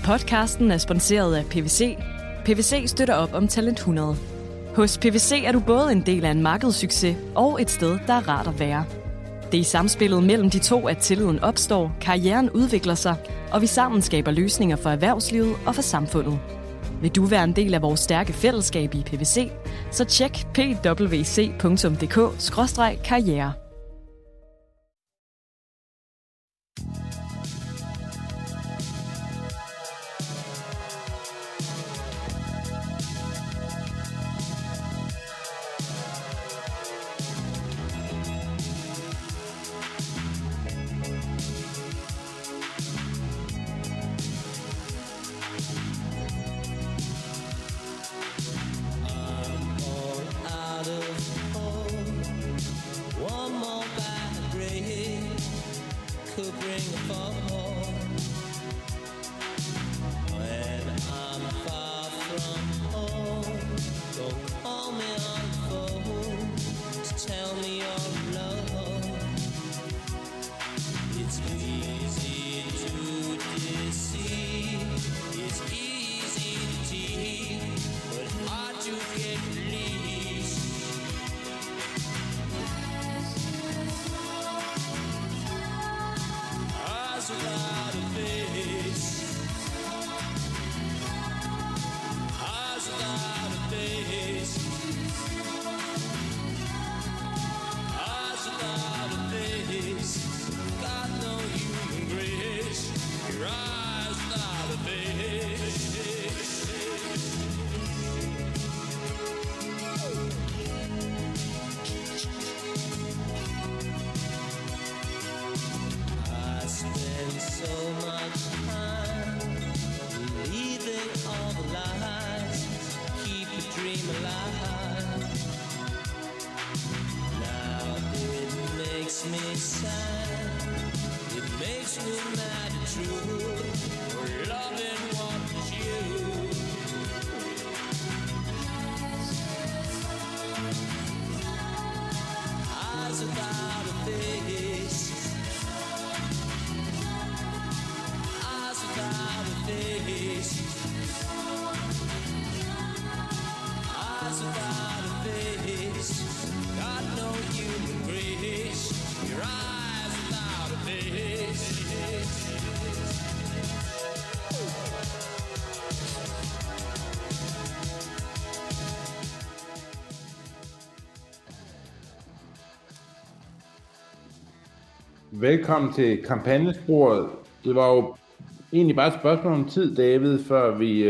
Podcasten er sponsoreret af PwC. PwC støtter op om Talent 100. Hos PwC er du både en del af en markedssucces og et sted, der er rart at være. Det er i samspillet mellem de to, at tilliden opstår, karrieren udvikler sig, og vi sammen skaber løsninger for erhvervslivet og for samfundet. Vil du være en del af vores stærke fællesskab i PwC, så tjek pwc.dk/karriere. Velkommen til kampagnesporet. Det var jo egentlig bare et spørgsmål om tid, David, før vi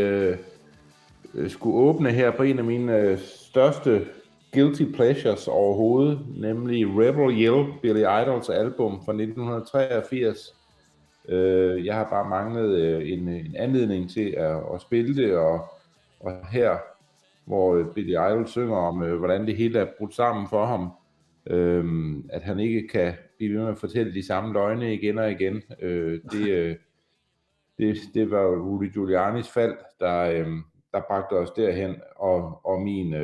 skulle åbne her på en af mine største guilty pleasures overhovedet, nemlig Rebel Yell, Billy Idols album fra 1983. Jeg har bare manglet en anledning til at spille det, og her, hvor Billy Idol synger om, hvordan det hele er brudt sammen for ham, at han ikke kan blive ved med at fortælle de samme løgne igen og igen. Det var Rudy Giulianis fald, der bragte os derhen, og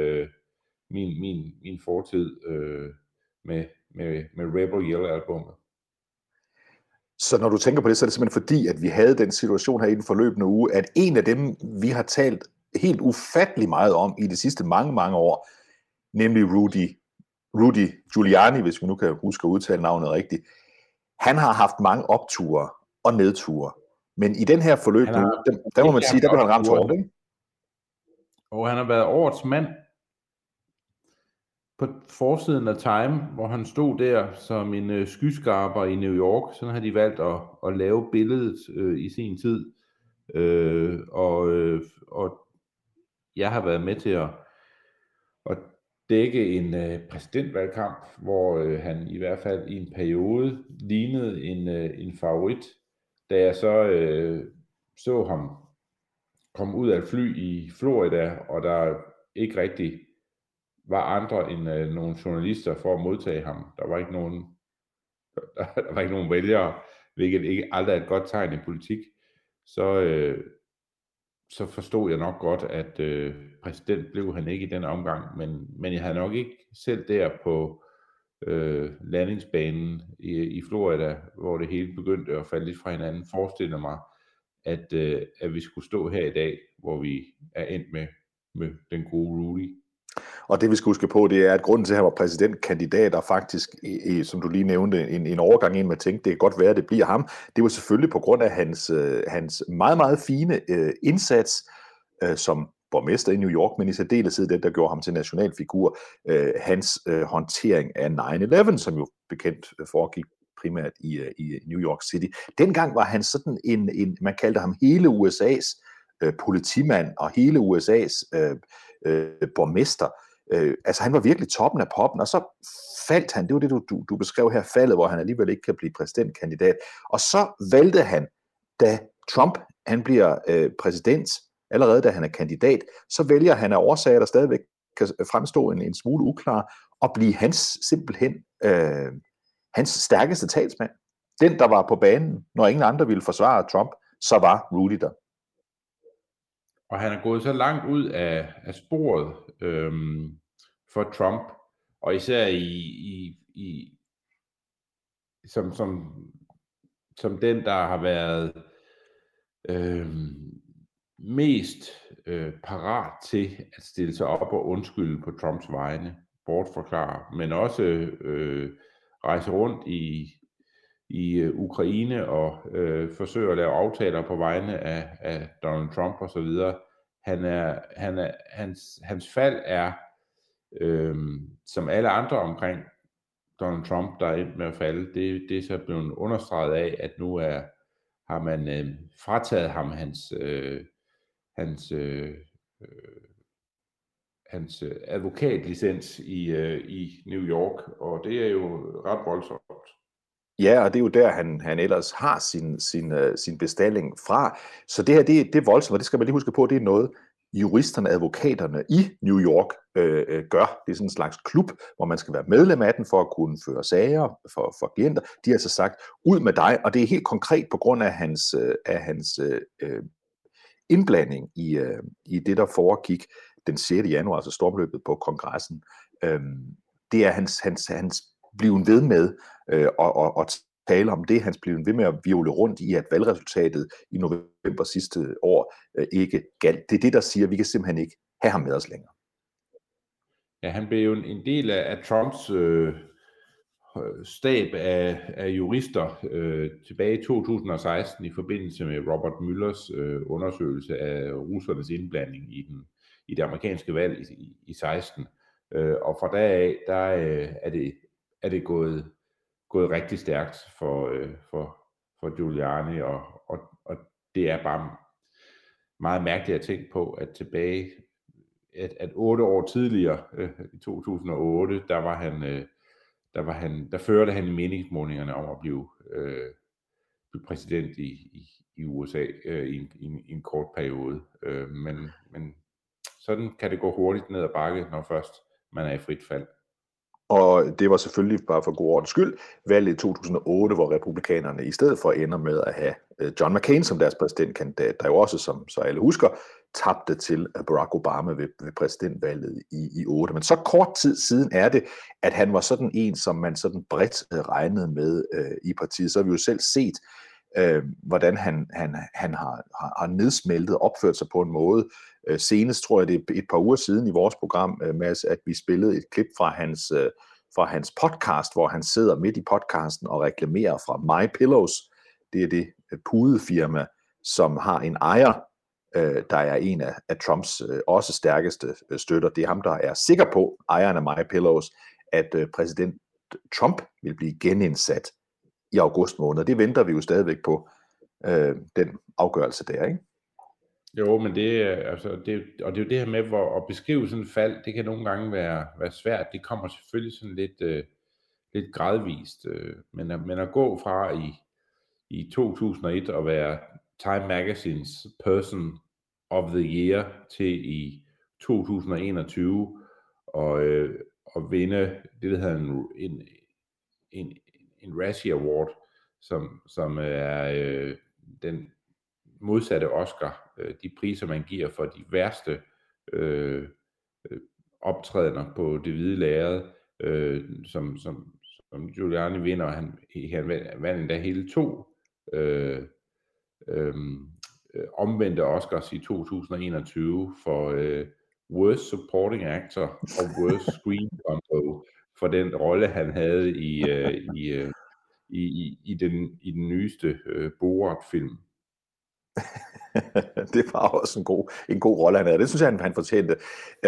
min fortid med Rebel Yell albummet. Så når du tænker på det, så er det simpelthen fordi, at vi havde den situation her i den forløbende uge, at en af dem, vi har talt helt ufattelig meget om i de sidste mange år, nemlig Rudy Giuliani, hvis vi nu kan huske at udtale navnet rigtigt, han har haft mange opture og nedture. Men i den her forløb, der må man sige, der blev han ramt hårdt, ikke? Og han har været årets mand på forsiden af Time, hvor han stod der som en skyskraber i New York. Sådan har de valgt at lave billedet i sin tid. Og jeg har været med til at dække en præsidentvalgkamp, hvor han i hvert fald i en periode lignede en favorit. Da jeg så ham komme ud af et fly i Florida, og der ikke rigtig var andre end nogle journalister for at modtage ham. Der var ikke nogen vælgere, hvilket ikke aldrig er et godt tegn i politik. Så forstod jeg nok godt, at præsident blev han ikke i den omgang, men jeg havde nok ikke selv der på landingsbanen i Florida, hvor det hele begyndte at falde lidt fra hinanden, forestille mig, at vi skulle stå her i dag, hvor vi er endt med den gode Rudy. Og det vi skal huske på, det er, at grunden til, at han var præsidentkandidat, og faktisk, som du lige nævnte, en overgang ind med at tænke, det kan godt være, at det bliver ham. Det var selvfølgelig på grund af hans meget, meget fine indsats som borgmester i New York, men i særdeleshed det, der gjorde ham til nationalfigur, hans håndtering af 9/11, som jo bekendt foregik primært i New York City. Dengang var han sådan man kaldte ham hele USA's politimand og hele USA's borgmester. Altså han var virkelig toppen af poppen, og så faldt han, det var det du beskrev her, faldet, hvor han alligevel ikke kan blive præsidentkandidat. Og så valgte han, da Trump han bliver præsident, allerede da han er kandidat, så vælger han af årsager, der stadigvæk kan fremstå en smule uklar, og blive simpelthen hans stærkeste talsmand. Den, der var på banen, når ingen andre ville forsvare Trump, så var Rudy der. Og han er gået så langt ud af sporet for Trump, og især som den, der har været mest parat til at stille sig op og undskylde på Trumps vegne, bortforklare, men også rejse rundt i Ukraine og forsøge at lave aftaler på vegne af Donald Trump og så videre. Hans fald er som alle andre omkring Donald Trump, der er endt med at falde. Det er så blevet understreget af, at nu har man frataget ham hans advokatlicens i New York, og det er jo ret voldsomt. Ja, og det er jo der, han ellers har sin bestilling fra. Så det her, det er voldsomt, og det skal man lige huske på, det er noget, juristerne, advokaterne i New York gør. Det er sådan en slags klub, hvor man skal være medlem af den for at kunne føre sager for klienter. De har altså sagt, ud med dig, og det er helt konkret på grund af hans indblanding i det, der foregik den 6. januar, altså stormløbet på kongressen. Det er hans bliven ved med og tale om det, hans bliven ved med at virvle rundt i, at valgresultatet i november sidste år ikke galt. Det er det, der siger, at vi kan simpelthen ikke have ham med os længere. Ja, han blev jo en del af Trumps stab af jurister tilbage i 2016 i forbindelse med Robert Muellers undersøgelse af russernes indblanding i det amerikanske valg i 16. Og fra da af, er det gået rigtig stærkt for Giuliani, og det er bare meget mærkeligt at tænke på, at tilbage, at 8 år tidligere, i 2008, der førte han i meningsmålingerne om at blive præsident i USA i en kort periode. Men sådan kan det gå hurtigt ned ad bakke, når først man er i frit fald. Og det var selvfølgelig, bare for god ordens skyld, valget i 2008, hvor republikanerne i stedet for ender med at have John McCain som deres præsidentkandidat, der jo også, som så alle husker, tabte til Barack Obama ved præsidentvalget i 8. Men så kort tid siden er det, at han var sådan en, som man sådan bredt regnede med i partiet. Så har vi jo selv set, hvordan han har nedsmeltet, opført sig på en måde. Senest tror jeg, det er et par uger siden i vores program, Mads, at vi spillede et klip fra hans podcast, hvor han sidder midt i podcasten og reklamerer fra My Pillows. Det er det pudefirma, som har en ejer, der er en af Trumps også stærkeste støtter. Det er ham, der er sikker på, ejeren af My Pillows, at præsident Trump vil blive genindsat i august måned. Det venter vi jo stadigvæk på, den afgørelse der, ikke? Jo, men det er jo det her med, hvor at beskrive sådan et fald, det kan nogle gange være svært. Det kommer selvfølgelig sådan lidt gradvist, men at gå fra i 2001 at være Time Magazines Person of the Year til i 2021 og vinde det, der hedder en Razzie Award, som er den modsatte Oscar, de priser, man giver for de værste optrædener på det hvide lærred, som Giuliani vinder. Han vandt endda hele 2 omvendte Oscars i 2021 for Worst Supporting Actor og Worst Screen Combo for den rolle, han havde i den nyeste Borat-film. Det var også en god rolle, han havde. Det synes jeg, han fortjente.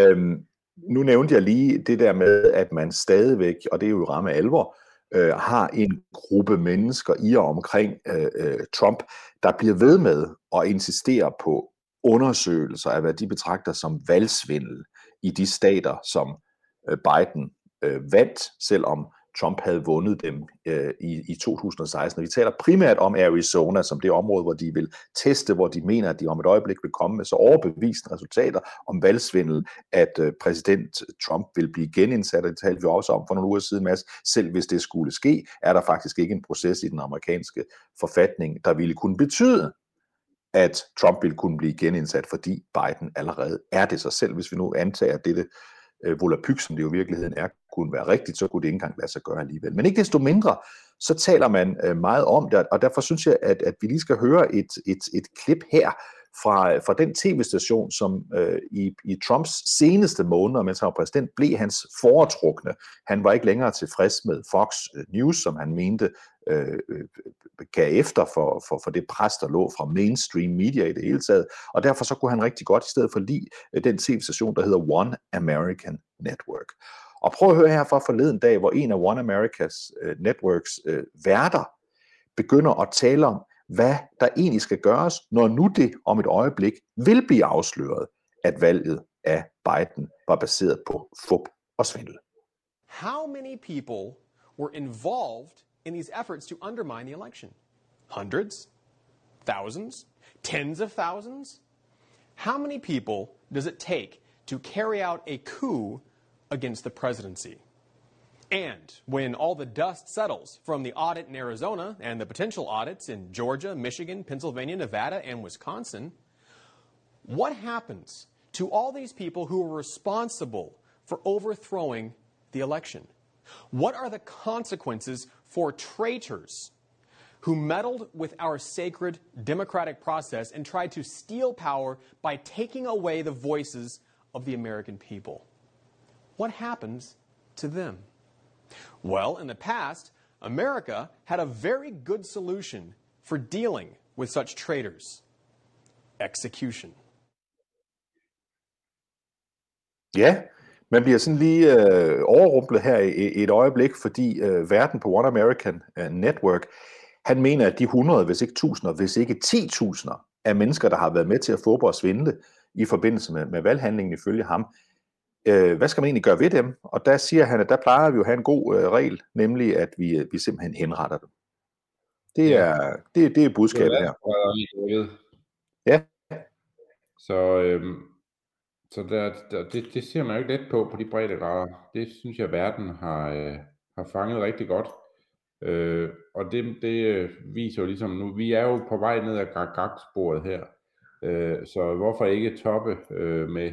Nu nævnte jeg lige det der med, at man stadigvæk, og det er jo i ramme alvor, har en gruppe mennesker i og omkring Trump, der bliver ved med at insistere på undersøgelser af, hvad de betragter som valgsvindel i de stater, som Biden vandt, selvom Trump havde vundet dem i 2016. Og vi taler primært om Arizona, som det område, hvor de vil teste, hvor de mener, at de om et øjeblik vil komme med så overbevisende resultater om valgsvindel, at præsident Trump vil blive genindsat, og det talte vi også om for nogle uger siden, Mads. Selv hvis det skulle ske, er der faktisk ikke en proces i den amerikanske forfatning, der ville kunne betyde, at Trump ville kunne blive genindsat, fordi Biden allerede er det sig selv. Hvis vi nu antager, at dette volapyk, som det jo i virkeligheden er, kunne være rigtigt, så kunne det ikke engang lade sig gøre alligevel. Men ikke desto mindre, så taler man meget om det, og derfor synes jeg, at vi lige skal høre et klip her fra den tv-station, som i Trumps seneste måneder, mens han var præsident, blev hans foretrukne. Han var ikke længere tilfreds med Fox News, som han mente gav efter for det pres, der lå fra mainstream media i det hele taget, og derfor så kunne han rigtig godt i stedet for lide den tv-station, der hedder One American Network. Og prøv at høre her fra forleden dag, hvor en af One America's Networks værter begynder at tale om, hvad der egentlig skal gøres, når nu det om et øjeblik vil blive afsløret, at valget af Biden var baseret på fup og svindel. How many people were involved in these efforts to undermine the election? Hundreds? Thousands? Tens of thousands? How many people does it take to carry out a coup against the presidency? And when all the dust settles from the audit in Arizona and the potential audits in Georgia, Michigan, Pennsylvania, Nevada, and Wisconsin, what happens to all these people who are responsible for overthrowing the election? What are the consequences for traitors who meddled with our sacred democratic process and tried to steal power by taking away the voices of the American people? What happens to them? Well, in the past, America had a very good solution for dealing with such traitors: execution. Ja, man bliver sådan lige overrumplet her i et øjeblik, fordi verden på One American Network, han mener, at de 100, hvis ikke tusinder, hvis ikke 10.000 af mennesker, der har været med til at få og svindle i forbindelse med valghandlingen ifølge ham, hvad skal man egentlig gøre ved dem? Og der siger han, at der plejer vi jo at have en god regel, nemlig at vi simpelthen henretter dem. Det er budskabet her. Ja. Så det ser man jo ikke let på de breddegrader. Det synes jeg, verden har fanget rigtig godt. Og det viser jo ligesom nu, vi er jo på vej ned ad gag-sporet her. Så hvorfor ikke toppe med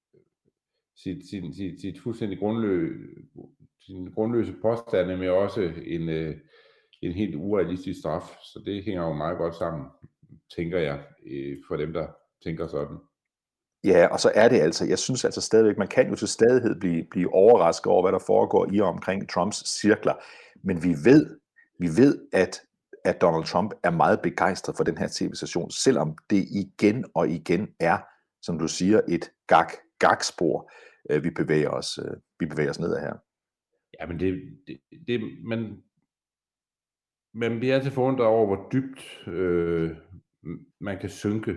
sit fuldstændig grundløse påstande med også en helt urealistisk straf. Så det hænger jo meget godt sammen, tænker jeg, for dem, der tænker sådan. Ja, og så er det altså, jeg synes altså stadigvæk, man kan jo til stadighed blive overrasket over, hvad der foregår i og omkring Trumps cirkler. Men vi ved, at Donald Trump er meget begejstret for den her tv-station, selvom det igen og igen er, som du siger, et gag-spor, vi bevæger os ned ad her. Ja, men man bliver altid forundret over, hvor dybt man kan synke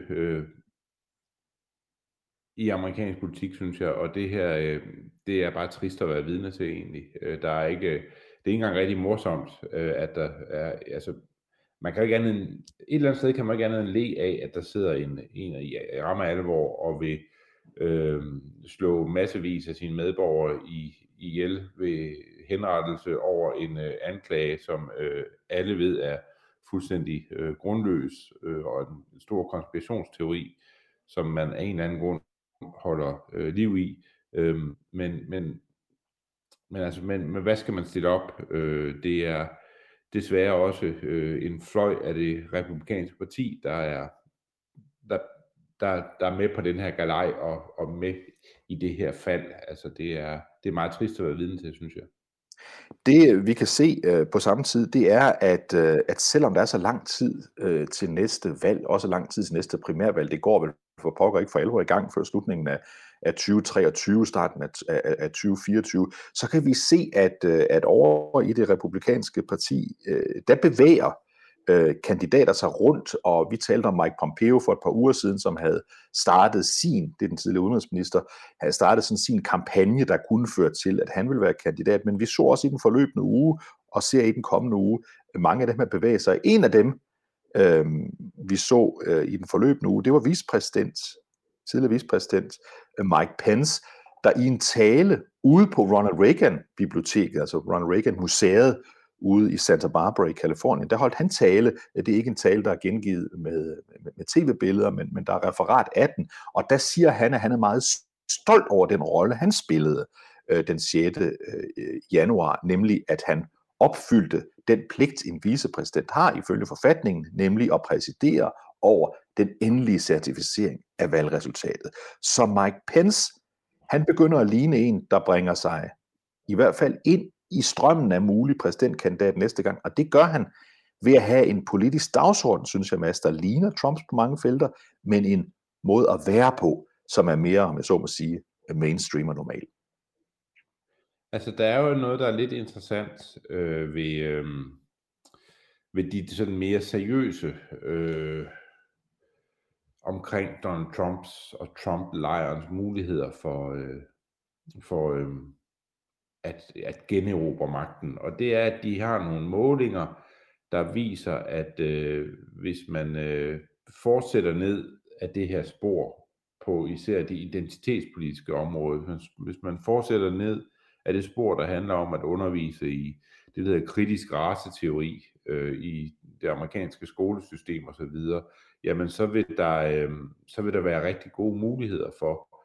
i amerikansk politik, synes jeg, og det her, det er bare trist at være vidne til egentlig. Det er ikke engang rigtig morsomt, at der er, altså, man kan ikke andet end, et eller andet sted kan man ikke andet end le af, at der sidder en i ramme alvor og vil slå massevis af sine medborgere ihjel ved henrettelse over en anklage, som alle ved er fuldstændig grundløs, og en stor konspirationsteori, som man af en eller anden grund holder liv i. Men hvad skal man stille op? Det er desværre også en fløj af det republikanske parti, der er der er med på den her galej og med i det her fald. Altså det er meget trist at være vidne til, synes jeg. Det vi kan se på samme tid, det er, at selvom der er så lang tid til næste valg, også lang tid til næste primærvalg, det går vel for pokker ikke for alvor i gang før slutningen af 2023, starten af 2024, så kan vi se, at over i det republikanske parti, der bevæger kandidater sig rundt, og vi talte om Mike Pompeo for et par uger siden, som havde startet det er den tidligere udenrigsminister, havde startet sådan sin kampagne, der kunne føre til, at han ville være kandidat, men vi så også i den forløbende uge, og ser i den kommende uge, mange af dem her bevæger sig. En af dem, vi så i den forløbende uge, det var tidligere vicepræsident Mike Pence, der i en tale ude på Ronald Reagan-biblioteket, altså Ronald Reagan-museet, ude i Santa Barbara i Californien, der holdt han tale. Det er ikke en tale, der er gengivet med tv-billeder, men der er referat af den, og der siger han, at han er meget stolt over den rolle, han spillede den 6. januar, nemlig at han opfyldte den pligt, en vicepræsident har ifølge forfatningen, nemlig at præsidere over den endelige certificering af valgresultatet. Så Mike Pence, han begynder at ligne en, der bringer sig i hvert fald ind i strømmen af mulig præsidentkandidat næste gang, og det gør han ved at have en politisk dagsorden, synes jeg, Mads, der ligner Trumps på mange felter, men en måde at være på, som er mere, om jeg så må sige, mainstream og normal. Altså, der er jo noget, der er lidt interessant ved de sådan mere seriøse omkring Donald Trumps og Trump-lejrens muligheder for at generobre magten. Og det er, at de har nogle målinger, der viser, at hvis man fortsætter ned af det her spor på især det identitetspolitiske område, hvis man fortsætter ned af det spor, der handler om at undervise i det, der hedder kritisk raceteori i det amerikanske skolesystem osv., jamen så vil der være rigtig gode muligheder for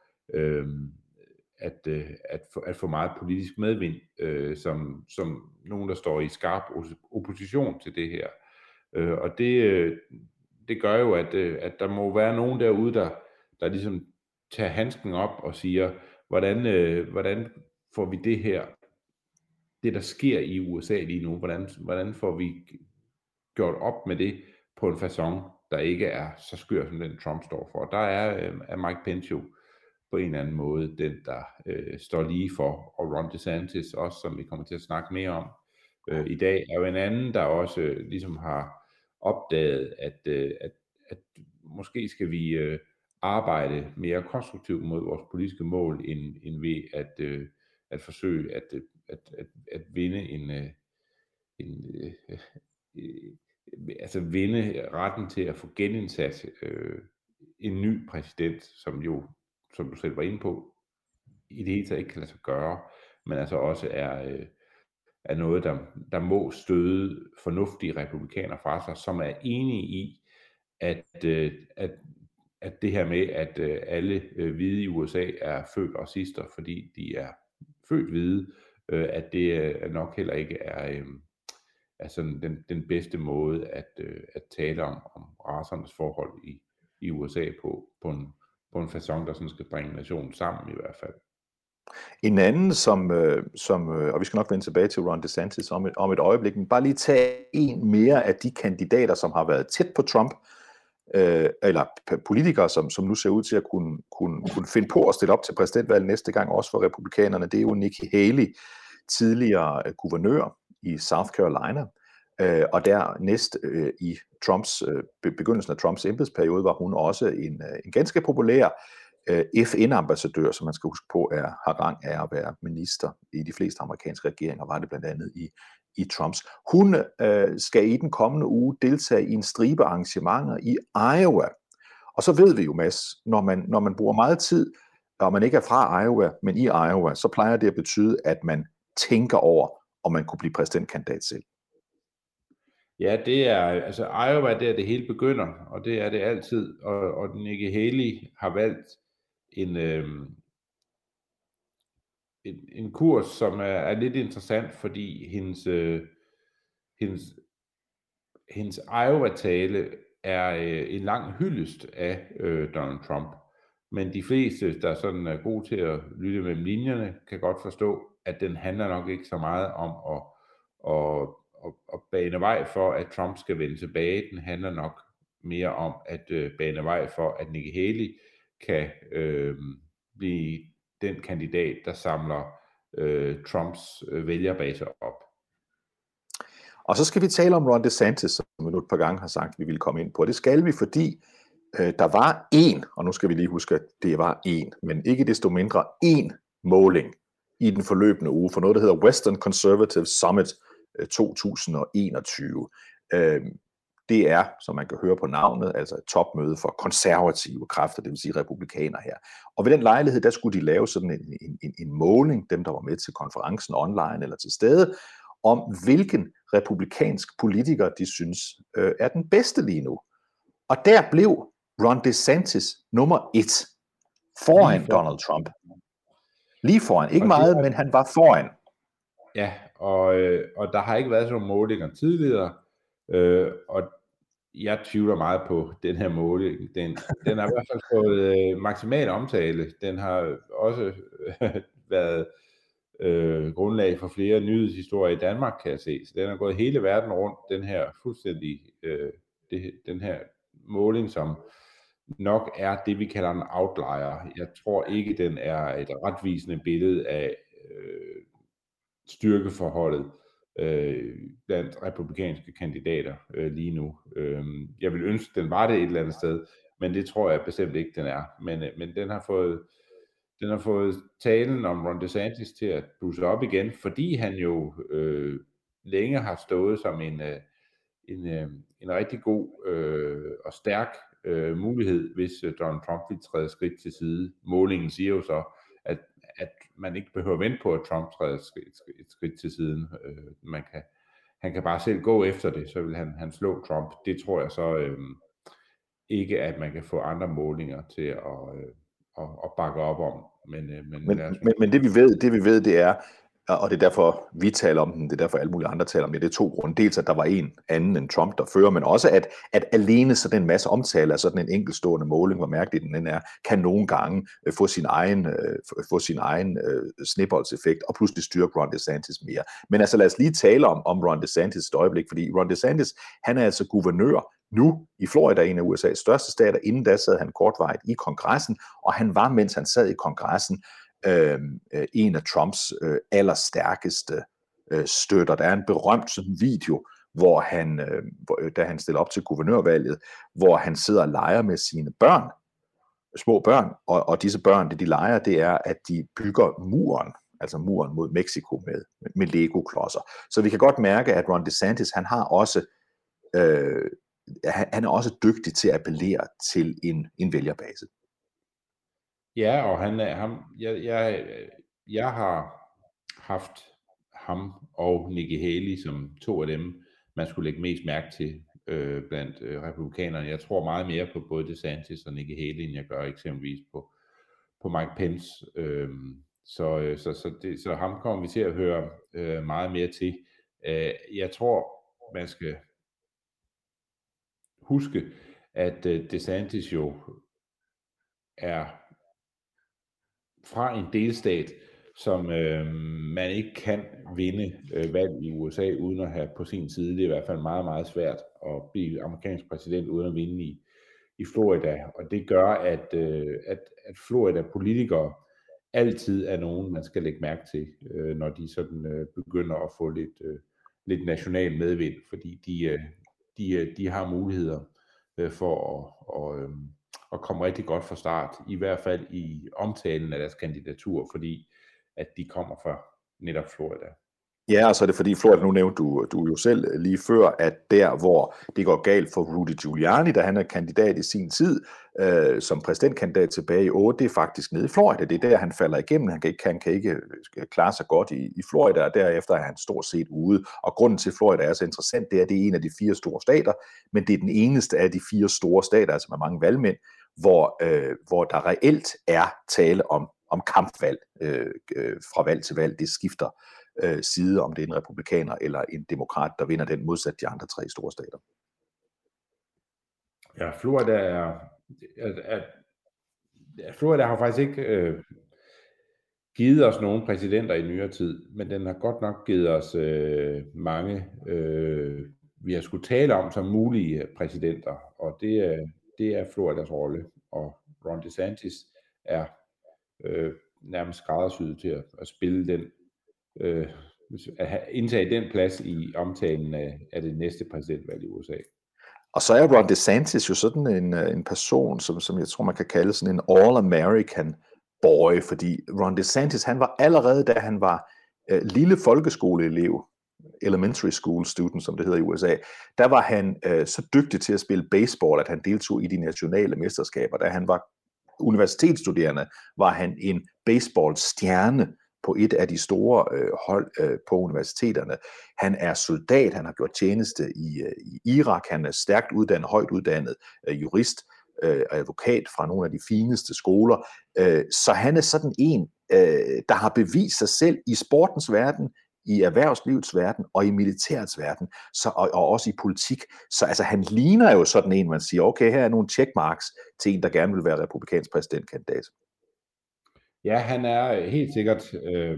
at få meget politisk medvind, som nogen, der står i skarp opposition til det her. Og det gør jo, at der må være nogen derude, der ligesom tager handsken op og siger, hvordan får vi det der sker i USA lige nu, hvordan får vi gjort op med det på en facon, der ikke er så skør, som den Trump står for. Der er Mike Pence jo på en eller anden måde den, der står lige for, og Ron DeSantis også, som vi kommer til at snakke mere om i dag, er jo en anden, der også ligesom har opdaget, at måske skal vi arbejde mere konstruktivt mod vores politiske mål, end ved at forsøge at vinde vinde retten til at få genindsat en ny præsident, som jo, som du selv var inde på, i det hele taget ikke kan lade sig gøre, men altså også er noget, der må støde fornuftige republikanere fra sig, som er enige i, at det her med, at alle hvide i USA er født racister, fordi de er født hvide, at det nok heller ikke er sådan den bedste måde at tale om racernes forhold i USA på en facon, der sådan skal bringe nationen sammen i hvert fald. En anden, som og vi skal nok vende tilbage til Ron DeSantis om et øjeblik, men bare lige tage en mere af de kandidater, som har været tæt på Trump, eller politikere, som nu ser ud til at kunne finde på at stille op til præsidentvalget næste gang, også for republikanerne. Det er jo Nikki Haley, tidligere guvernør i South Carolina, og dernæst i begyndelsen af Trumps embedsperiode var hun også en ganske populær FN-ambassadør, som man skal huske på, har rang af at være minister i de fleste amerikanske regeringer, var det blandt andet i Trumps. Hun skal i den kommende uge deltage i en stribe arrangementer i Iowa. Og så ved vi jo, Mads, når man bruger meget tid, og man ikke er fra Iowa, men i Iowa, så plejer det at betyde, at man tænker over, om man kunne blive præsidentkandidat selv. Ja, det er, altså Iowa, der det hele begynder, og det er det altid, og Nikki Haley har valgt en kurs, som er lidt interessant, fordi hendes Iowa-tale er en lang hyldest af Donald Trump. Men de fleste, der sådan er gode til at lytte mellem linjerne, kan godt forstå, at den handler nok ikke så meget om at bane vej for, at Trump skal vende tilbage. Den handler nok mere om at bane vej for, at Nikki Haley kan blive den kandidat, der samler Trumps vælgerbase op. Og så skal vi tale om Ron DeSantis, som vi nu et par gange har sagt, at vi vil komme ind på. Det skal vi, fordi der var og nu skal vi lige huske, at det var men ikke desto mindre måling i den forløbende uge for noget, der hedder Western Conservative Summit 2021. Det er, som man kan høre på navnet, altså et topmøde for konservative kræfter, det vil sige republikanere her. Og ved den lejlighed, der skulle de lave sådan en måling, dem der var med til konferencen online eller til stede, om hvilken republikansk politiker de synes er den bedste lige nu. Og der blev Ron DeSantis nummer 1 foran Donald Trump. Lige foran. Ikke meget, men han var foran. Ja, og der har ikke været sådan nogle målinger tidligere, og jeg tvivler meget på den her måling. Den har i hvert fald fået maksimal omtale. Den har også været grundlag for flere nyhedshistorier i Danmark, kan jeg se. Så den har gået hele verden rundt, den her fuldstændig den her måling, som nok er det, vi kalder en outlier. Jeg tror ikke, den er et retvisende billede af styrkeforholdet blandt republikanske kandidater lige nu. Jeg vil ønske, den var det et eller andet sted, men det tror jeg bestemt ikke, den er. Men den har fået talen om Ron DeSantis til at blusse op igen, fordi han jo længe har stået som en rigtig god og stærk mulighed, hvis Donald Trump vil træde skridt til side. Målingen siger jo så, at man ikke behøver at vente på, at Trump træder et skridt til siden. Han kan bare selv gå efter det, så vil han slå Trump. Det tror jeg så ikke, at man kan få andre målinger til at bakke op om. Men det vi ved, det er, og det er derfor, vi taler om den, det er derfor alle mulige andre taler om det, det er 2 grunde. Dels, at der var en anden end Trump, der fører, men også, at alene sådan en masse omtale af sådan en enkeltstående måling, hvor mærkeligt den er, kan nogle gange få sin egen snibboldseffekt, og pludselig styrke Ron DeSantis mere. Men altså lad os lige tale om Ron DeSantis et øjeblik, fordi Ron DeSantis, han er altså guvernør nu i Florida, en af USA's største stater. Inden da sad han kortvarigt i kongressen, og han var, mens han sad i kongressen, en af Trumps allerstærkeste støtter. Der er en berømt sådan video, hvor han, da han stiller op til guvernørvalget, hvor han sidder og leger med sine børn, små børn, og disse børn, det de leger, det er, at de bygger muren, altså muren mod Mexico med Lego-klodser. Så vi kan godt mærke, at Ron DeSantis, han er også dygtig til at appellere til en vælgerbase. Ja, og jeg har haft ham og Nikki Haley som 2 af dem, man skulle lægge mest mærke til blandt republikanerne. Jeg tror meget mere på både DeSantis og Nikki Haley, end jeg gør eksempelvis på Mike Pence. Så ham kommer vi til at høre meget mere til. Jeg tror, man skal huske, at DeSantis jo er fra en delstat, som man ikke kan vinde valg i USA uden at have på sin side. Det er i hvert fald meget, meget svært at blive amerikansk præsident uden at vinde i Florida. Og det gør, at Florida-politikere altid er nogen, man skal lægge mærke til, når de sådan begynder at få lidt national medvind, fordi de har muligheder for at komme rigtig godt fra start, i hvert fald i omtalen af deres kandidatur, fordi at de kommer fra netop Florida. Ja, og så er det fordi Florida, nu nævnte du jo selv lige før, at der hvor det går galt for Rudy Giuliani, da han er kandidat i sin tid, som præsidentkandidat tilbage i 8, det er faktisk nede i Florida. Det er der, han falder igennem. Han kan ikke klare sig godt i Florida, og derefter er han stort set ude. Og grunden til, Florida er så interessant, det er, at det er en af de 4 store stater, men det er den eneste af de 4 store stater, altså med mange valgmænd, hvor der reelt er tale om kampvalg fra valg til valg. Det skifter side, om det er en republikaner eller en demokrat, der vinder den, modsat de andre 3 store stater. Ja, Florida har faktisk ikke givet os nogle præsidenter i nyere tid, men den har godt nok givet os mange, vi har skulle tale om som mulige præsidenter, og det er Floridas rolle, og Ron DeSantis er nærmest skræddersyet til at spille den, at indtage den plads i omtalen af det næste præsidentvalg i USA. Og så er Ron DeSantis jo sådan en person, som jeg tror, man kan kalde sådan en all-American boy, fordi Ron DeSantis, han var allerede, da han var lille folkeskoleelev, elementary school student, som det hedder i USA, der var han så dygtig til at spille baseball, at han deltog i de nationale mesterskaber. Da han var universitetsstuderende, var han en baseballstjerne på et af de store hold på universiteterne. Han er soldat, han har gjort tjeneste i Irak, han er stærkt uddannet, højt uddannet jurist, advokat fra nogle af de fineste skoler. Så han er sådan en, der har bevist sig selv i sportens verden, i erhvervslivets verden og i militærets verden, og også i politik. Så altså, han ligner jo sådan en, man siger, okay, her er nogle checkmarks til en, der gerne vil være republikansk præsidentkandidat. Ja, han er helt sikkert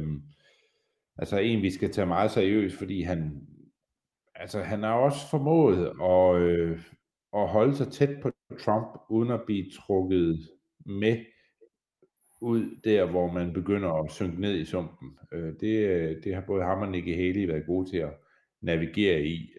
altså en, vi skal tage meget seriøst, fordi han har også formået at holde sig tæt på Trump, uden at blive trukket med ud der, hvor man begynder at synke ned i sumpen. Det har både ham og Nikki Haley været gode til at navigere i.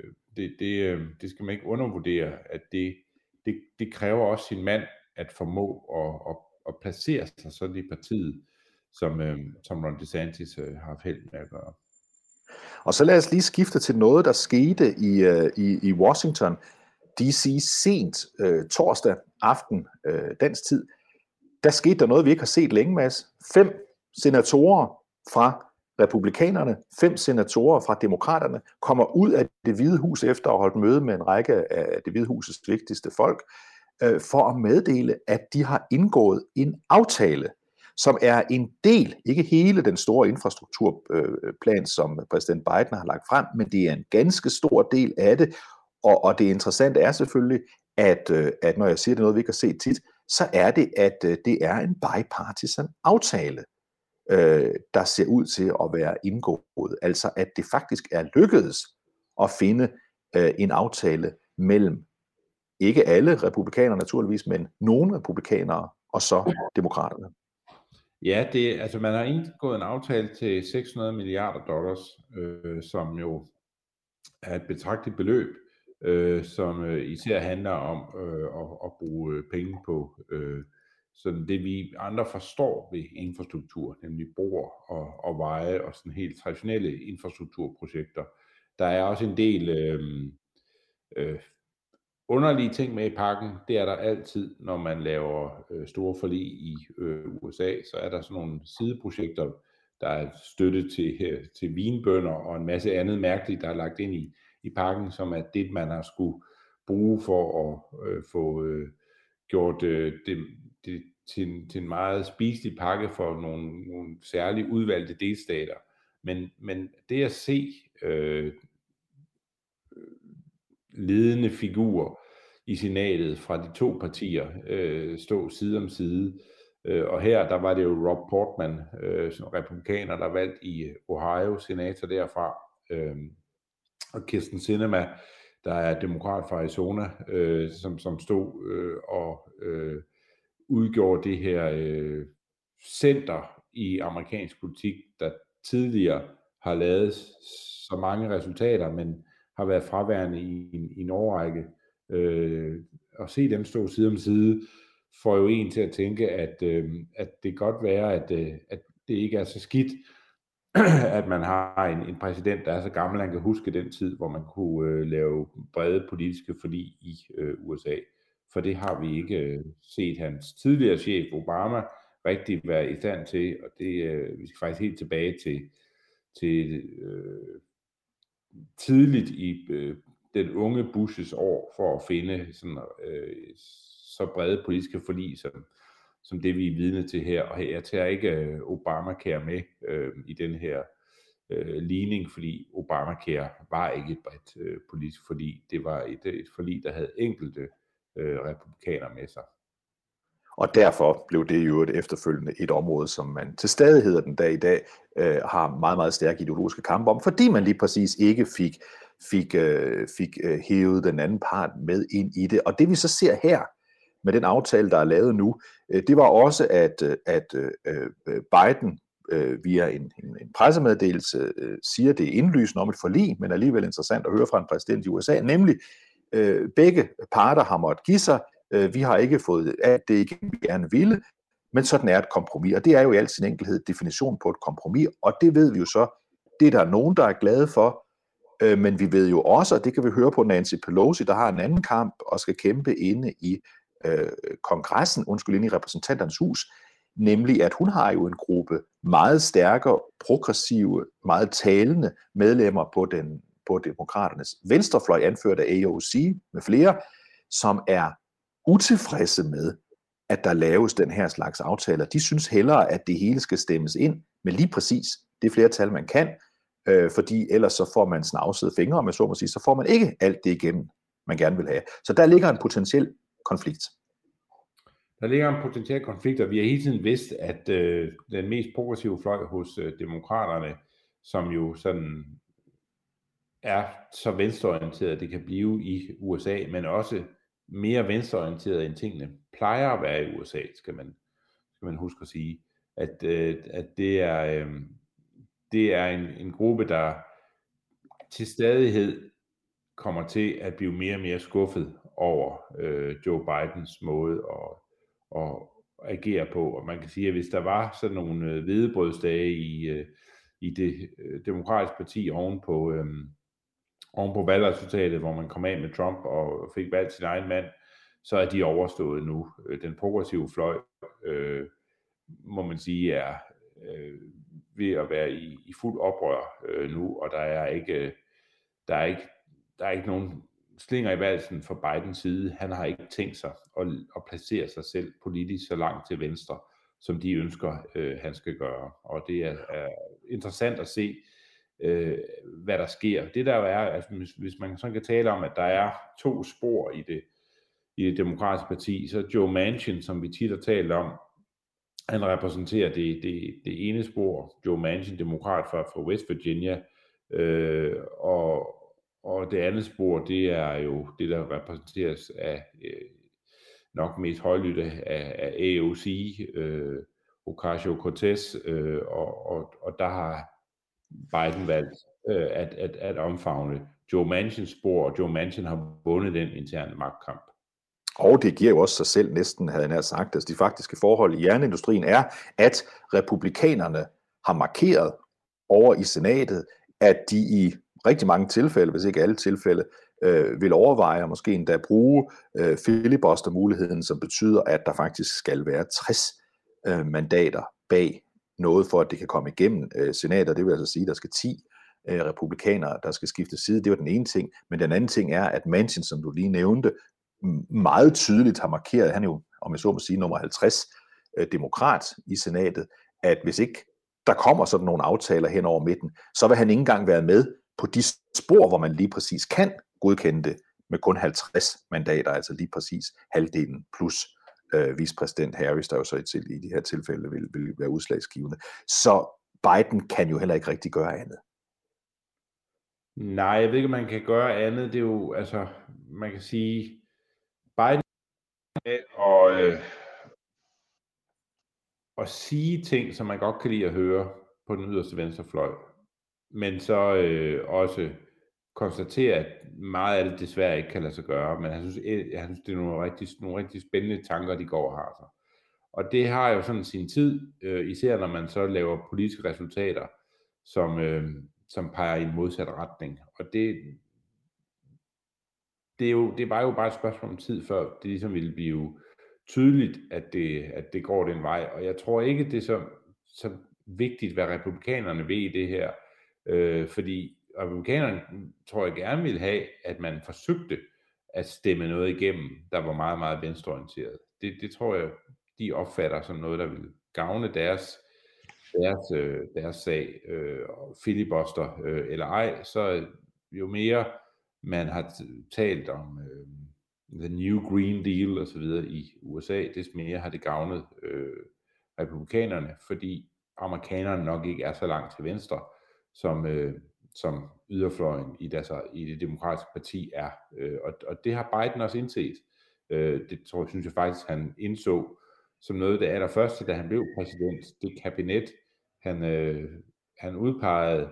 Det skal man ikke undervurdere, at det kræver også sin mand at formå at placere sig sådan i partiet, som Ron DeSantis har haft held med at gøre. Og så lad os lige skifte til noget, der skete i Washington D.C. sent torsdag aften dansk tid. Der skete der noget, vi ikke har set længe, Mads. 5 senatorer fra republikanerne, 5 senatorer fra demokraterne kommer ud af Det Hvide Hus efter at have holdt møde med en række af Det Hvide Husets vigtigste folk, for at meddele, at de har indgået en aftale, som er en del, ikke hele den store infrastrukturplan, som præsident Biden har lagt frem, men det er en ganske stor del af det, og det interessante er selvfølgelig, at når jeg siger, det er noget, vi ikke har set tit, så er det, at det er en bipartisan aftale, der ser ud til at være indgået. Altså, at det faktisk er lykkedes at finde en aftale mellem ikke alle republikanere naturligvis, men nogle republikanere og så demokraterne. Ja, man har indgået en aftale til $600 milliarder, som jo er et betragteligt beløb, som især handler om at bruge penge på sådan det, vi andre forstår ved infrastruktur, nemlig broer og veje og sådan helt traditionelle infrastrukturprojekter. Der er også en del underlige ting med i pakken. Det er der altid, når man laver store forlig i USA, så er der sådan nogle sideprojekter, der er støtte til vinbønder og en masse andet mærkeligt, der er lagt ind i pakken, som er det, man har skulle bruge for at få gjort det til en meget spiselig pakke for nogle særligt udvalgte delstater. Men det at se ledende figurer i senatet fra de to partier stå side om side, og her der var det jo Rob Portman, republikaner, der valgt i Ohio, senator derfra, og Kirsten Sinema, der er demokrat fra Arizona, som stod og udgjorde det her center i amerikansk politik, der tidligere har lavet så mange resultater, men har været fraværende i en årrække. At se dem stå side om side, får jo en til at tænke, at det godt være, at det ikke er så skidt, at man har en præsident, der er så gammel, han kan huske den tid, hvor man kunne lave brede politiske forlig i USA. For det har vi ikke set hans tidligere chef, Obama, rigtig være i stand til, og vi skal faktisk helt tilbage til tidligt i den unge Bushes år, for at finde sådan, så brede politiske forlig, som det vi er vidne til her. Og jeg tager ikke Obamacare med i den her ligning, fordi Obamacare var ikke et bredt politisk forlig. Det var et forlig, der havde enkelte republikanere med sig. Og derfor blev det jo efterfølgende et område, som man til stadighed den dag i dag har meget, meget stærke ideologiske kampe om, fordi man lige præcis ikke fik hævet den anden part med ind i det. Og det vi så ser her med den aftale, der er lavet nu, det var også, at Biden via en pressemeddelelse siger, det er indlysende om et forlig, men alligevel interessant at høre fra en præsident i USA, nemlig begge parter har måttet give sig. Vi har ikke fået alt det igen, vi gerne ville, men sådan er et kompromis, og det er jo i al sin enkelhed definition på et kompromis, og det ved vi jo så, det er der nogen, der er glade for, men vi ved jo også, og det kan vi høre på Nancy Pelosi, der har en anden kamp og skal kæmpe inde i kongressen, inde i repræsentanternes hus, nemlig at hun har jo en gruppe meget stærkere, progressive, meget talende medlemmer på demokraternes venstrefløj, anført af AOC med flere, som er utilfredse med, at der laves den her slags aftaler. De synes hellere, at det hele skal stemmes ind med lige præcis det flertal, man kan, fordi ellers så får man snavsede fingre, med så må sige, så får man ikke alt det igennem, man gerne vil have. Så der ligger en potentiel konflikt. Der ligger en potentiel konflikt, og vi har hele tiden vidst, at den mest progressive fløj hos demokraterne, som jo sådan er så venstreorienteret, det kan blive i USA, men også mere venstreorienteret end tingene plejer at være i USA, skal man huske at sige, at det er en gruppe, der til stadighed kommer til at blive mere og mere skuffet over Joe Bidens måde at agere på. Og man kan sige, at hvis der var sådan nogle hvedebrødsdage i det demokratiske parti oven på valgresultatet, hvor man kom af med Trump og fik valgt sin egen mand, så er de overstået nu. Den progressive fløj, må man sige, er ved at være i fuld oprør nu, og der er ikke nogen slinger i valsen fra Bidens side. Han har ikke tænkt sig at placere sig selv politisk så langt til venstre, som de ønsker, han skal gøre. Og det er interessant at se, hvad der sker. Det der er, altså, hvis man sådan kan tale om, at der er to spor i det demokratiske parti, så Joe Manchin, som vi tit har talt om, han repræsenterer det ene spor, Joe Manchin, demokrat fra West Virginia, og det andet spor, det er jo det, der repræsenteres af nok mest højlytte af AOC, Ocasio-Cortez, og der har Biden valgt at omfavne Joe Manchins spor, og Joe Manchin har vundet den interne magtkamp. Og det giver jo også sig selv næsten, havde jeg nær sagt, at de faktiske forhold i jernindustrien er, at republikanerne har markeret over i senatet, at de i rigtig mange tilfælde, hvis ikke alle tilfælde, vil overveje og måske endda bruge filibuster-muligheden, som betyder, at der faktisk skal være 60 mandater bag noget, for at det kan komme igennem senatet. Det vil altså sige, at der skal 10 republikanere, der skal skifte side. Det var den ene ting. Men den anden ting er, at Manchin, som du lige nævnte, meget tydeligt har markeret, han er jo, om jeg så må sige, nummer 50 demokrat i senatet, at hvis ikke der kommer sådan nogle aftaler hen over midten, så vil han ikke engang være med på de spor, hvor man lige præcis kan godkende det med kun 50 mandater, altså lige præcis halvdelen plus vicepræsident Harris, der jo så i de her tilfælde vil være udslagsgivende. Så Biden kan jo heller ikke rigtig gøre andet. Nej, jeg ved ikke, om man kan gøre andet. Det er jo, altså, man kan sige, Biden og sige ting, som man godt kan lide at høre på den yderste venstrefløj, men så også konstatere, at meget af det desværre ikke kan lade sig gøre, men jeg synes det er nogle rigtig spændende tanker, de går og har sig. Og det har jo sådan sin tid, især når man så laver politiske resultater, som peger i en modsat retning. Og det var jo bare et spørgsmål om tid, før det ligesom ville blive tydeligt, at det går den vej. Og jeg tror ikke, det er så vigtigt, hvad republikanerne vil i det her, fordi republikanerne, tror jeg, gerne vil have, at man forsøgte at stemme noget igennem, der var meget, meget venstreorienteret. Det tror jeg, de opfatter som noget, der vil gavne deres sag, filibuster eller ej, så jo mere man har talt om The New Green Deal og så videre i USA, des mere har det gavnet republikanerne, fordi amerikanerne nok ikke er så langt til venstre, som yderfløjen i det demokratiske parti er. Og det har Biden også indset. Det synes jeg faktisk, han indså som noget af det allerførste, da han blev præsident. Det kabinet, han udpegede,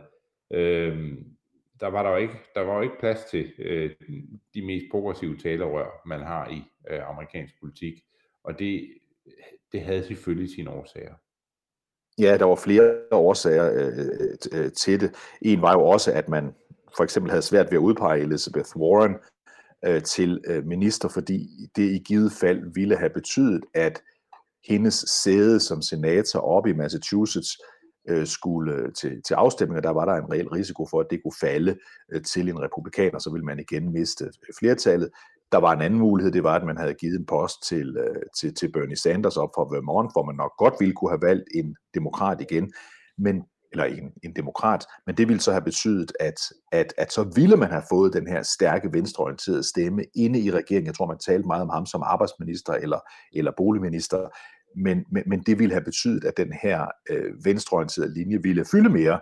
der var jo ikke plads til de mest progressive talerør, man har i amerikansk politik. Og det havde selvfølgelig sine årsager. Ja, der var flere årsager til det. En var jo også, at man for eksempel havde svært ved at udpege Elizabeth Warren til minister, fordi det i givet fald ville have betydet, at hendes sæde som senator oppe i Massachusetts skulle til afstemninger. Der var der en reel risiko for, at det kunne falde til en republikaner, så ville man igen miste flertallet. Der var en anden mulighed, det var, at man havde givet en post til Bernie Sanders op fra Vermont, hvor man nok godt ville kunne have valgt en demokrat igen, eller en demokrat, men det ville så have betydet, at så ville man have fået den her stærke venstreorienterede stemme inde i regeringen. Jeg tror, man talte meget om ham som arbejdsminister eller boligminister, men det ville have betydet, at den her venstreorienterede linje ville fylde mere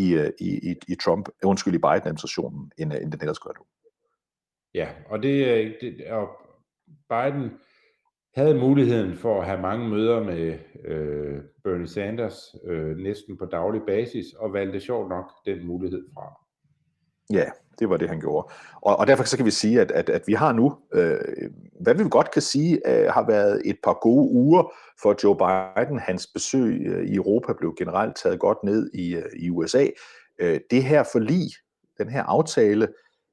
i Biden-administrationen, end den ellers gør nu. Ja, og og Biden havde muligheden for at have mange møder med Bernie Sanders næsten på daglig basis, og valgte sjovt nok den mulighed fra. Ja, det var det, han gjorde. Og derfor så kan vi sige, at vi har nu, hvad vi godt kan sige, har været et par gode uger for Joe Biden. Hans besøg i Europa blev generelt taget godt ned i USA. Det her forlig, den her aftale,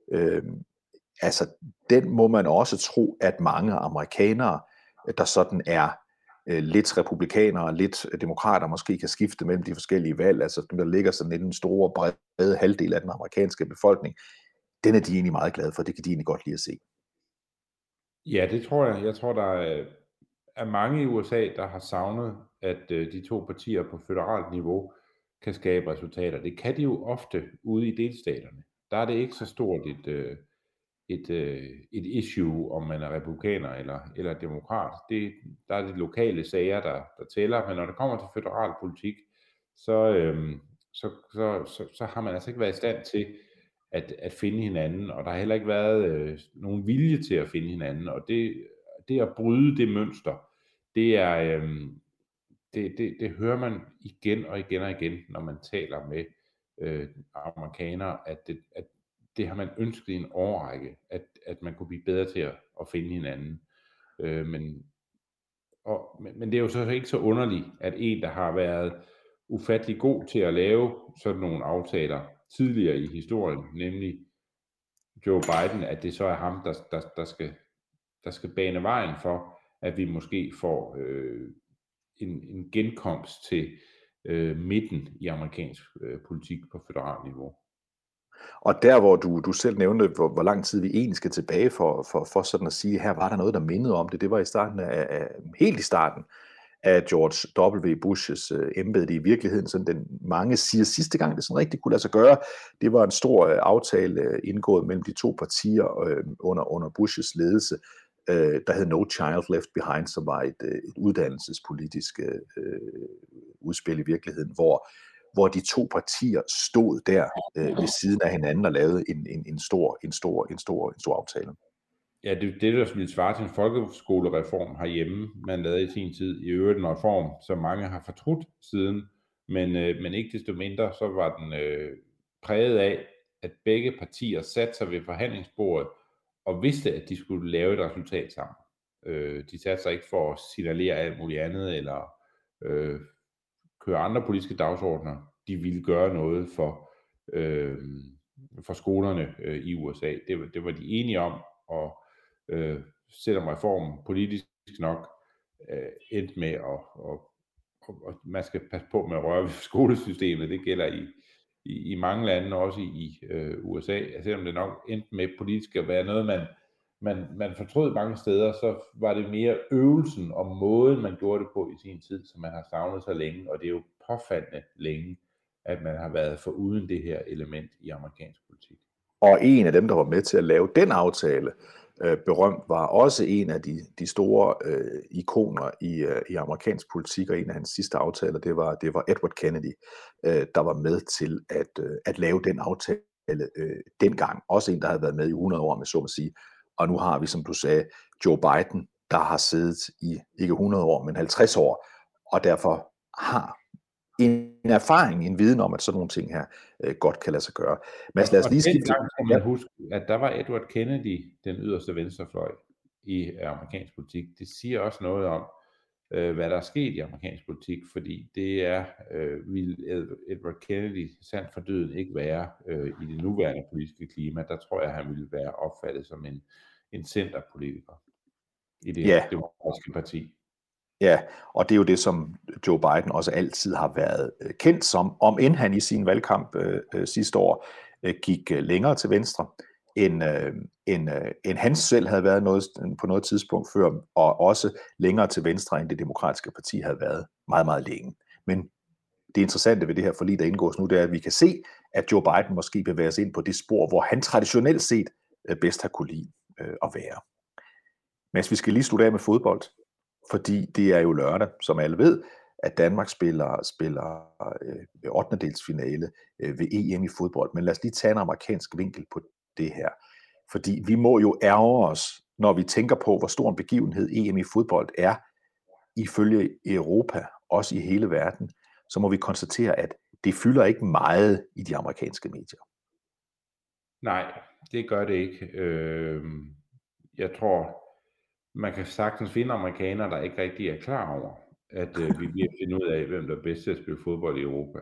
altså den må man også tro, at mange amerikanere, der sådan er lidt republikanere, lidt demokrater, måske kan skifte mellem de forskellige valg, altså dem, der ligger sådan i den store, brede halvdel af den amerikanske befolkning, den er de egentlig meget glade for. Det kan de egentlig godt lide at se. Ja, det tror jeg. Jeg tror, der er mange i USA, der har savnet, at de to partier på føderalt niveau kan skabe resultater. Det kan de jo ofte ude i delstaterne. Der er det ikke så stort et issue, om man er republikaner eller demokrat. Der er de lokale sager, der tæller, men når det kommer til føderal politik, så har man altså ikke været i stand til at finde hinanden, og der har heller ikke været nogen vilje til at finde hinanden, og det at bryde det mønster, det er det hører man igen og igen og igen, når man taler med amerikanere, at det har man ønsket i en årrække, at man kunne blive bedre til at finde hinanden. Men det er jo så ikke så underligt, at en, der har været ufattelig god til at lave sådan nogle aftaler tidligere i historien, nemlig Joe Biden, at det så er ham, der skal bane vejen for, at vi måske får en genkomst til midten i amerikansk politik på federalt niveau. Og der, hvor du selv nævnte, hvor lang tid vi egentlig skal tilbage for sådan at sige, her var der noget, der mindede om det. Det var helt i starten af George W. Bushes embede. I virkeligheden, sådan den mange siger sidste gang, det sådan rigtig kunne lade sig gøre. Det var en stor aftale indgået mellem de to partier under Bushes ledelse, der hed No Child Left Behind, som var et uddannelsespolitisk udspil i virkeligheden, hvor de to partier stod der ved siden af hinanden og lavede en stor aftale. Ja, det der ville svare til en folkeskolereform herhjemme, man lavede i sin tid. I øvrigt en reform, som mange har fortrudt siden, men ikke desto mindre, så var den præget af, at begge partier satte sig ved forhandlingsbordet og vidste, at de skulle lave et resultat sammen. De satte sig ikke for at signalere alt muligt andet, eller køre andre politiske dagsordner. De ville gøre noget for skolerne i USA. Det var de enige om, og selvom reformen politisk nok endte med at man skal passe på med at røre ved skolesystemet. Det gælder i mange lande, også i USA. Selvom det nok endte med politisk at være noget, man fortrød mange steder, så var det mere øvelsen og måden, man gjorde det på i sin tid, som man har savnet så længe, og det er jo påfaldende længe, at man har været foruden det her element i amerikansk politik. Og en af dem, der var med til at lave den aftale, berømt, var også en af de store ikoner i amerikansk politik, og en af hans sidste aftaler, det var Edward Kennedy, der var med til at lave den aftale dengang. Også en, der havde været med i 100 år, med så at sige. Og nu har vi, som du sagde, Joe Biden, der har siddet i ikke 100 år, men 50 år, og derfor har en erfaring, en viden om, at sådan nogle ting her godt kan lade sig gøre. Men lad os lige skifte. Skal man huske, at der var Edward Kennedy, den yderste venstrefløj i amerikansk politik. Det siger også noget om, hvad der er sket i amerikansk politik, fordi det vil Edward Kennedy sandt for døden ikke være i det nuværende politiske klima. Der tror jeg, han ville være opfattet som en centerpolitiker i det demokratiske parti. Ja, og det er jo det, som Joe Biden også altid har været kendt som, om end han i sin valgkamp sidste år gik længere til venstre, end han selv havde været på noget tidspunkt før, og også længere til venstre, end det demokratiske parti havde været meget, meget længe. Men det interessante ved det her forlig, der indgås nu, det er, at vi kan se, at Joe Biden måske bevæger sig ind på det spor, hvor han traditionelt set bedst har kunne lide at være. Men vi skal lige slutte af med fodbold, fordi det er jo lørdag, som alle ved, at Danmark spiller 8. delsfinale ved EM i fodbold. Men lad os lige tage en amerikansk vinkel på det her. Fordi vi må jo ærge os, når vi tænker på, hvor stor en begivenhed EM i fodbold er, ifølge Europa, også i hele verden, så må vi konstatere, at det fylder ikke meget i de amerikanske medier. Nej, det gør det ikke. Jeg tror, man kan sagtens finde amerikanere, der ikke rigtig er klar over, at vi bliver finde ud af, hvem der er bedst til at spille fodbold i Europa.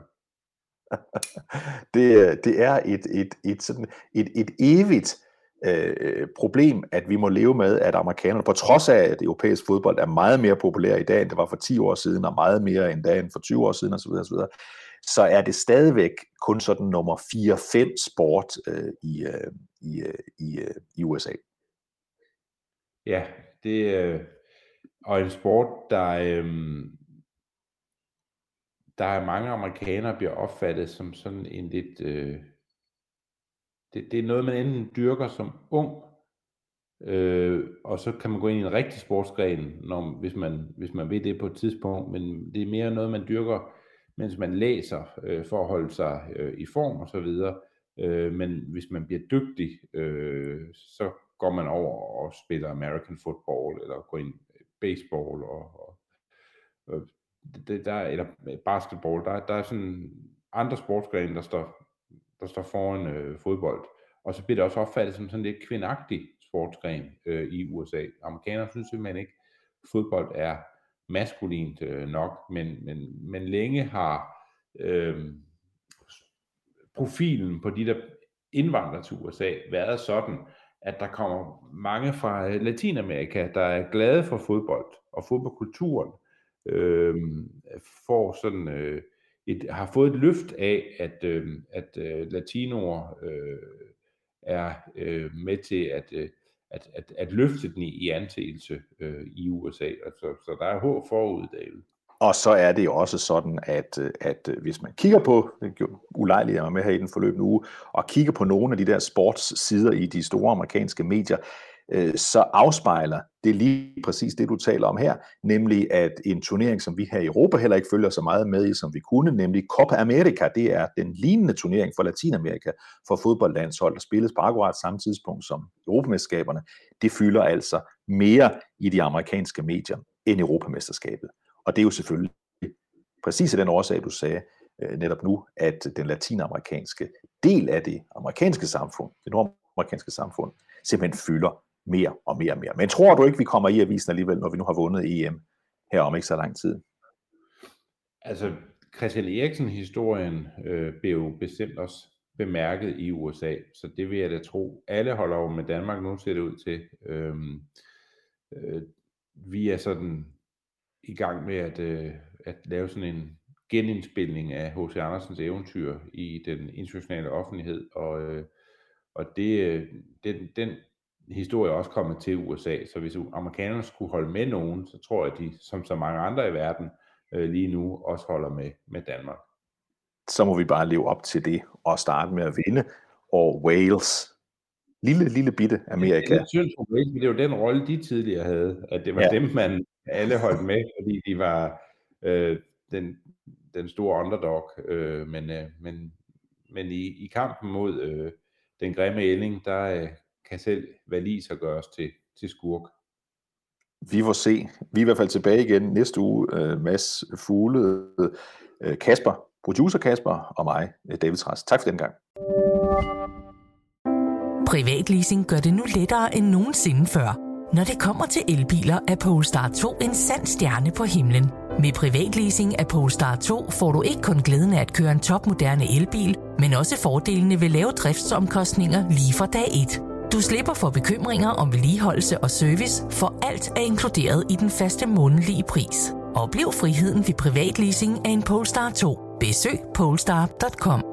Det er et evigt problem, at vi må leve med, at amerikanerne, på trods af, at europæisk fodbold er meget mere populær i dag, end det var for 10 år siden, og meget mere end dagen for 20 år siden, osv., så er det stadigvæk kun sådan nummer 4-5 sport i USA. Ja, og en sport, der er mange amerikanere bliver opfattet som sådan en lidt... Det er noget, man enten dyrker som ung, og så kan man gå ind i en rigtig sportsgren, hvis man vil det på et tidspunkt, men det er mere noget, man dyrker, mens man læser, for at holde sig i form og så videre. Men hvis man bliver dygtig, så går man over og spiller American football, eller går ind i baseball, eller basketball. Der er sådan andre sportsgrene, der står foran fodbold. Og så bliver det også opfattet som sådan lidt kvindagtig sportsgren i USA. Amerikanere synes simpelthen ikke, at fodbold er maskulint nok, men længe har profilen på de, der indvandrer til USA, været sådan, at der kommer mange fra Latinamerika, der er glade for fodbold og fodboldkulturen, får sådan har fået et løft af, at latinoer er med til at løfte den i anseelse i USA. Altså, så der er håb forud, David. Og så er det jo også sådan, at hvis man kigger på, det er ulejligt, jeg var med her i den forløbende uge, og kigger på nogle af de der sportssider i de store amerikanske medier, så afspejler det lige præcis det, du taler om her, nemlig at en turnering, som vi her i Europa heller ikke følger så meget med i, som vi kunne, nemlig Copa America, det er den lignende turnering for Latinamerika for fodboldlandshold, der spilles på akkurat samme tidspunkt som Europamesterskaberne. Det fylder altså mere i de amerikanske medier end Europamesterskabet. Og det er jo selvfølgelig præcis af den årsag, du sagde netop nu, at den latinamerikanske del af det amerikanske samfund, det nordamerikanske samfund, simpelthen fylder mere og mere og mere. Men tror du ikke, vi kommer i avisen alligevel, når vi nu har vundet EM her om ikke så lang tid? Altså, Christian Eriksen-historien blev jo bestemt også bemærket i USA, så det vil jeg da tro. Alle holder over med Danmark, nu ser det ud til. Vi er sådan i gang med at lave sådan en genindspilning af H.C. Andersens eventyr i den internationale offentlighed, og den historie er også kommet til USA, så hvis amerikanerne skulle holde med nogen, så tror jeg, at de, som så mange andre i verden lige nu, også holder med Danmark. Så må vi bare leve op til det og starte med at vinde, og Wales lille bitte Amerika. Det er synd for Race, men det var den rolle, de tidligere havde, at det var dem, man alle holdt med, fordi de var den store underdog. Men i kampen mod den grimme ælling, der kan selv valiser gøres til skurk. Vi får se. Vi er i hvert fald tilbage igen næste uge. Mads Fugle, Kasper, producer Kasper og mig, David Trads. Tak for den gang. Privatleasing gør det nu lettere end nogensinde før. Når det kommer til elbiler, er Polestar 2 en sand stjerne på himlen. Med privatleasing af Polestar 2 får du ikke kun glæden af at køre en topmoderne elbil, men også fordelene ved lave driftsomkostninger lige fra dag 1. Du slipper for bekymringer om vedligeholdelse og service, for alt er inkluderet i den faste månedlige pris. Oplev friheden ved privatleasing af en Polestar 2. Besøg polestar.com.